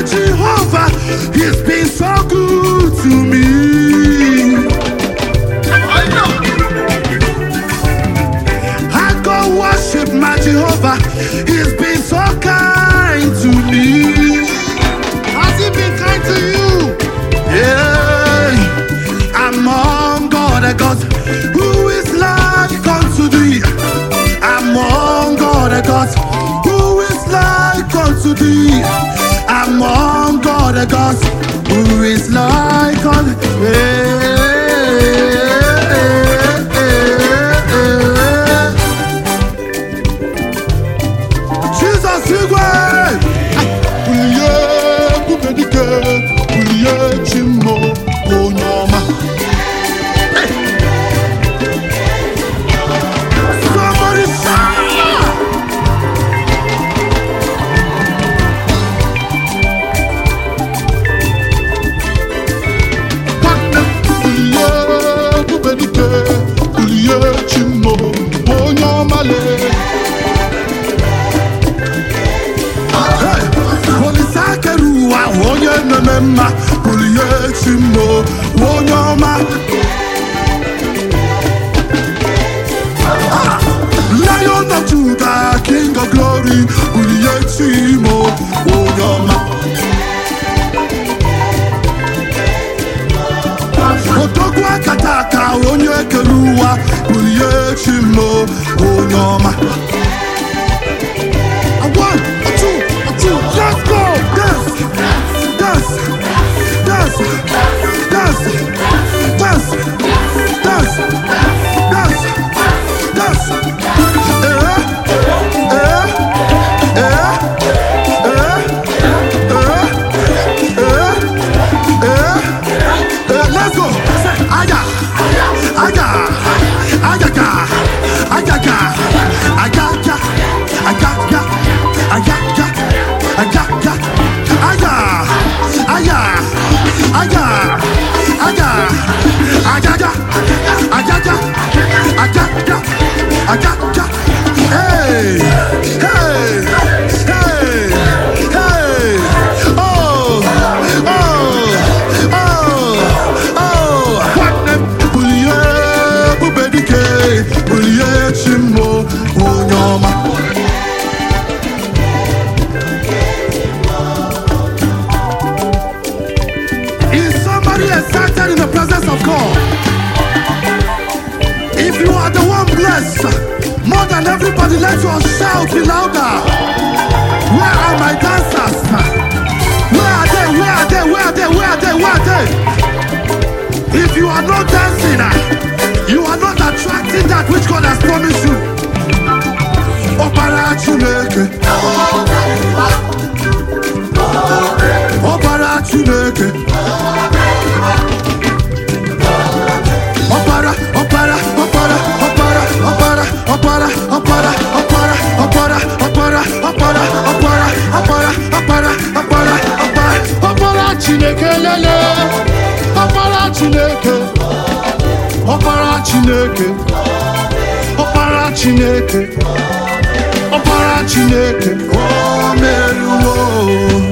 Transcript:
Jehovah, he's been so good to me. I go worship my Jehovah, he's been so kind to me. Has he been kind to you? Yeah. Among all the gods, who is like unto thee? Among all the gods, who is like unto thee? Among all the gods, who is like unto thee? Jesus, you way. Uliye kubedike, uliye chimo onyoma. Somebody shout! Uliye kubedike, uliye chimo onyoma le. Polisakeruwa onye nemema uliye chimo onyoma. Lion of Judah, King of Glory, uliye chimo onyoma. Otogwa kataka onye keruwa uliye chimo onyoma. One, two, let's go! Dance, dance, dance, dance, dance, dance, dance, dance. Let's go! Aya, aya, ayaga, ayaga, ayaga, ayaga, ayaga, ayaga, aya, aya, aya, aya, ayaga, ayaga, ayaga, ayaga. Hey, hey, hey, hey. Oh, oh, oh, oh. Uliye bubedike, uliye chimo onyoma. Is somebody excited in the presence of God? If you are the one blessed, more than everybody, let your shout be louder. Where are my dancers? Where are they? Where are they? Where are they? Where are they? Where are they? If you are not dancing, you are not attracting that which God has promised you. Opara Chineke, Opara Chineke, Opara, Opara, Opara, Opara, Opara, Opara, Opara, Opara, Opara, Opara, Opara, Opara, Opara, Opara, Opara, Opara Chineke lele, Opara Chineke, Opara Chineke, Opara Chineke, Opara Chineke, oh meruo.